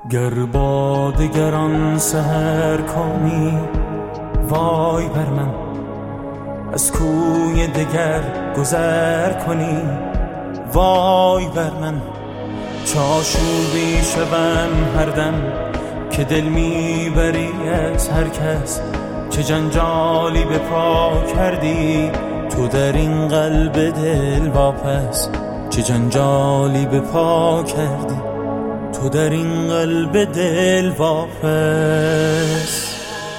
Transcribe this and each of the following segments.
گر با دگران سحر کنی وای بر من، از کوی دگر گذر کنی وای بر من. چاشوبی شوم هر دم که دل میبری از هر کس، چه جنجالی به پا کردی تو در این قلب دل واپس، چه جنجالی به پا کردی تو در این قلب دل واپس.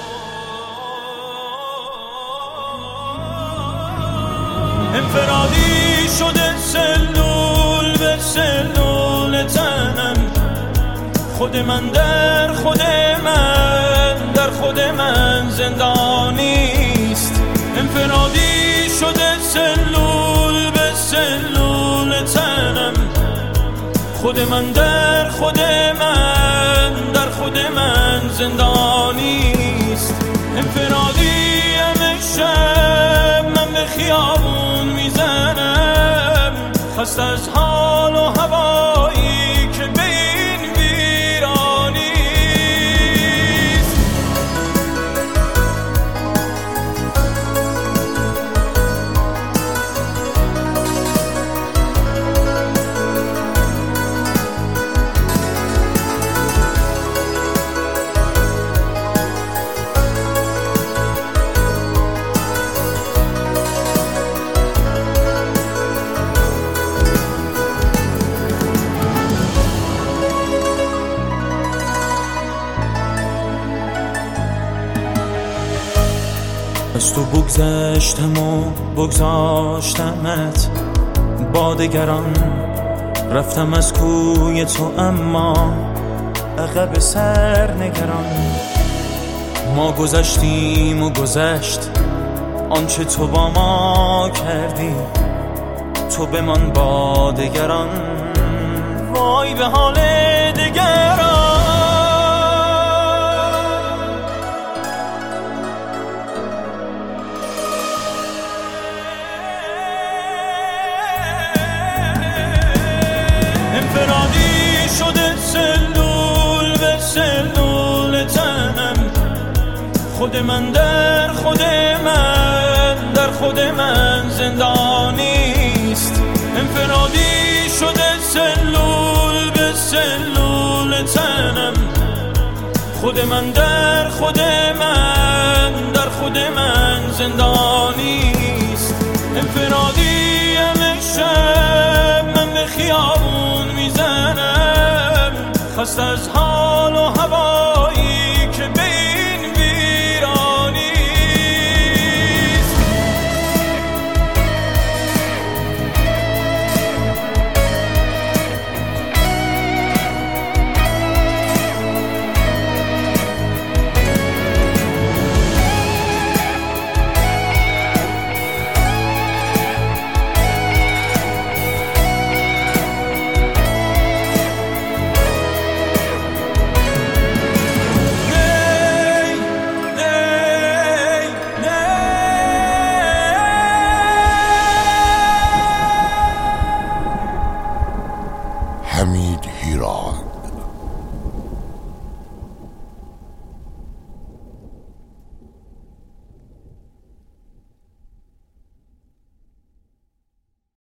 انفرادی شده سلول به سلول تنم، خود من در خود من در خود من زندانیست. انفرادی شده سلول به سلول تنم، خود من در خود من در خود من زندانیست. انفرادی شب من به خیابون میزنم، خسته از حال و هوایی که به این ویرانیست. از تو بگذشتم و بگذاشتمت با دگران، رفتم از کوی تو اما عقب سر نگران. ما گذشتیم و گذشت آنچه تو با ما کردی، تو بمان با دگران وای به حال دگران. انفرادی شده سلول به سلول تنم، خود من در خود من در خود من زندانیست. انفرادی شده سلول به سلول تنم، خود من در خود من در خود من زندانیست.